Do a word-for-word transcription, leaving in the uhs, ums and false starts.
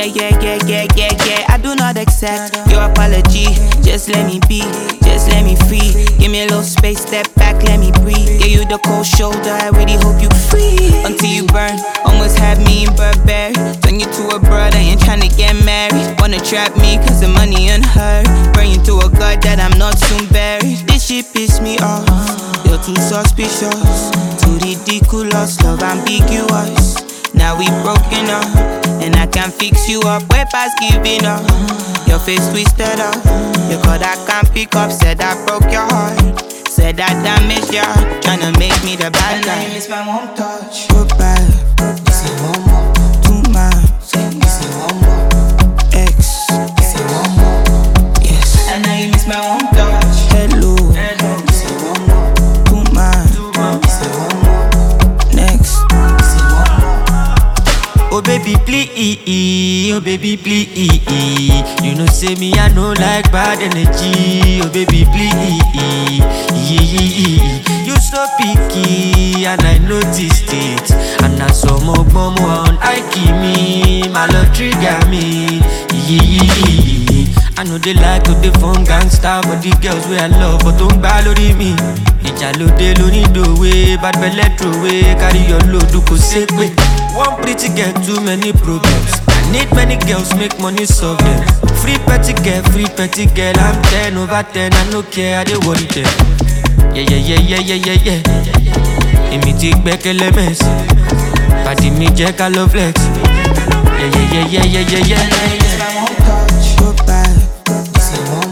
yeah, yeah, yeah, yeah, yeah. I do not accept your apology. Just let me be, just let me free. Give me a little space, step back, let me breathe. Yeah, you the cold shoulder, I really hope you free. Until you burn, almost had me in Burberry. Turn you to a brother, ain't tryna get married. Wanna trap me cause the money unheard. Praying to a God that I'm not soon buried. This shit piss me off, you're too suspicious. Too ridiculous, love ambiguous. Now we broken up, and I can fix you up. Way past giving up, your face twisted up. You call I can't pick up, said I broke your heart. Said I damaged your heart, tryna make me the bad guy. And I miss my one touch. Goodbye, say one more. Too much, say one more. X, say one more. Yes, and now you miss my one touch. Hello, hello, say one more. Too much, say one more. Next, say one more. Oh baby please, oh baby please. You know say me I no like bad energy. Oh baby please, you so picky and I noticed it. And I saw more bomb on I keep me, my love trigger me. I know they like to the phone gangsta, but the girls wey I love but don't balori me. Ìjàlódé ló ní dòwe, bad belle throway, carry your load kò ṣépè. One pretty girl, too many problems. I need many girls, make money solve them. Free petty girl, free petty girl. I'm ten over ten, I no care, I dey worry them. Yeah, yeah, yeah, yeah, yeah, yeah, yeah. Èmi ti gbẹ́kẹ̀lé mess. Pàdé mi jẹ́ ká lọ flex. Yeah, yeah, yeah, yeah, yeah, yeah, yeah, yeah. Goodbye, say one